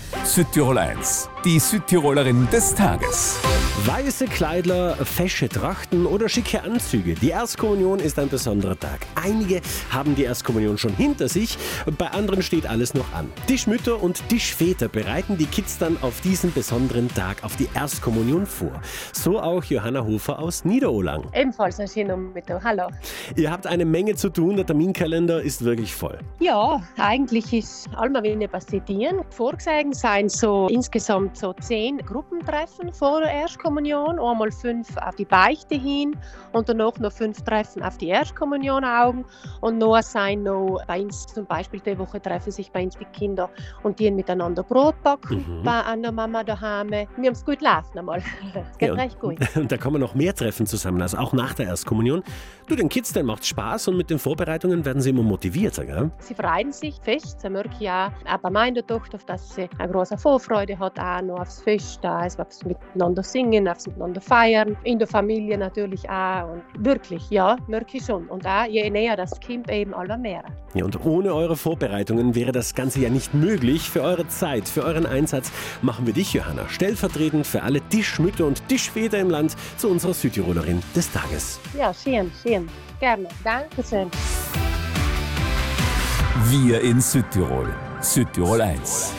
Südtirol 1, die Südtirolerin des Tages. Weiße Kleidler, fesche Trachten oder schicke Anzüge. Die Erstkommunion ist ein besonderer Tag. Einige haben die Erstkommunion schon hinter sich, bei anderen steht alles noch an. Tischmütter und Tischväter bereiten die Kids dann auf diesen besonderen Tag auf die Erstkommunion vor. So auch Johanna Hofer aus Niederolang. Ebenfalls ein schöner Mittag. Hallo. Ihr habt eine Menge zu tun, der Terminkalender ist wirklich voll. Ja, eigentlich ist allmal wieder passieren. Vorgesehen seien so insgesamt so 10 Gruppentreffen vor der Erstkommunion. Einmal 5 auf die Beichte hin und danach noch 5 Treffen auf die Erstkommunion Augen. Und noch seien noch bei uns zum Beispiel die Woche treffen sich bei uns die Kinder und die miteinander Brot backen bei einer Mama daheim. Wir haben es gut laufen einmal. Es geht recht gut. Und da kommen noch mehr Treffen zusammen, also auch nach der Erstkommunion. Du, den Kids, denen macht Spaß und mit den Vorbereitungen werden sie immer motivierter, gell? Sie freuen sich fest, sie merken ja auch bei meiner Tochter, dass sie eine große Vorfreude hat, auch noch aufs Fest, aufs miteinander singen, aufs miteinander feiern, in der Familie natürlich auch und wirklich, ja, merke ich schon. Und auch je näher das Kind eben, alle mehr. Ja, und ohne eure Vorbereitungen wäre das Ganze ja nicht möglich. Für eure Zeit, für euren Einsatz machen wir dich, Johanna, stellvertretend für alle Tischmütter und Tischväter im Land zu unserer Südtirolerin des Tages. Ja, schön. Gerne. Dankeschön. Wir in Südtirol. Südtirol 1.